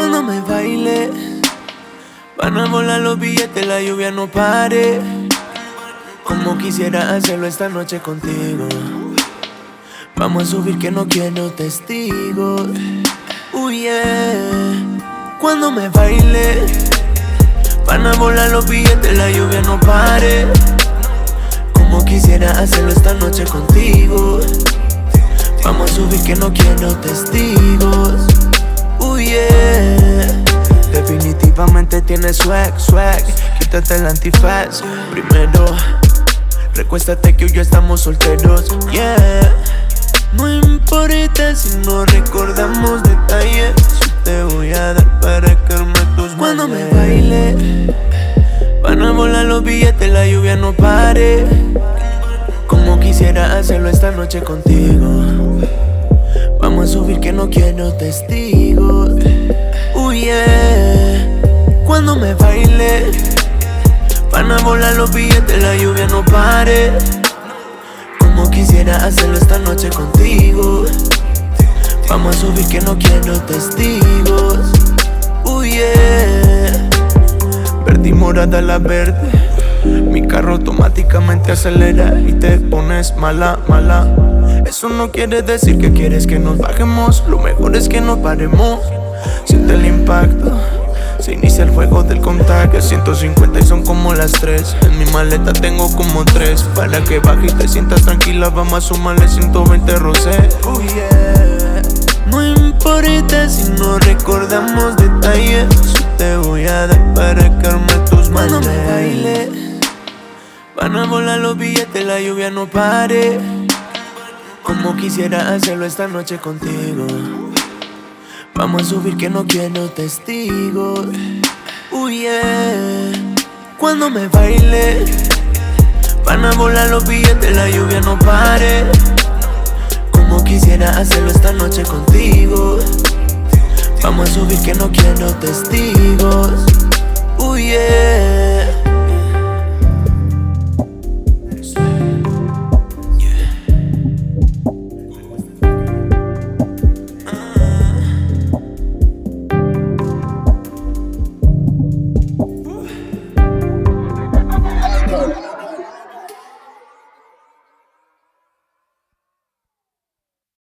Cuando me baile, van a volar los billetes, la lluvia no pare. Como quisiera hacerlo esta noche contigo. Vamos a subir que no quiero testigos. Yeah. Cuando me baile, van a volar los billetes, la lluvia no pare. Como quisiera hacerlo esta noche contigo. Vamos a subir que no quiero testigos. Yeah. Definitivamente tienes swag, swag. Quítate el antifaz. Primero, recuéstate que hoy ya estamos solteros. Yeah. No importa si no recordamos detalles. Yo te voy a dar para calmar tus males. Cuando me baile, van a volar los billetes, la lluvia no pare. Como quisiera hacerlo esta noche contigo. Vamos a subir que no quiero testigos. Yeah. Cuando me baile, van a volar los billetes, la lluvia no pare. Como quisiera hacerlo esta noche contigo. Vamos a subir que no quiero testigos. Yeah. Verde y morada la verde. Mi carro automáticamente acelera y te pones mala, mala. Eso no quiere decir que quieres que nos bajemos. Lo mejor es que no paremos. Siente el impacto. Se inicia el juego del contagio. 150 y son como las 3. En mi maleta tengo como 3. Para que baje y te sientas tranquila, vamos a sumarle 120 rosé. Yeah. No importa si no recordamos detalles. Yo te voy a dar para calmar tus males. Cuando me baile, van a volar los billetes, la lluvia no pare. Como quisiera hacerlo esta noche contigo. Vamos a subir que no quiero testigos. Yeah. Cuando me baile, van a volar los billetes, la lluvia no pare. Como quisiera hacerlo esta noche contigo. Vamos a subir que no quiero testigos. Yeah.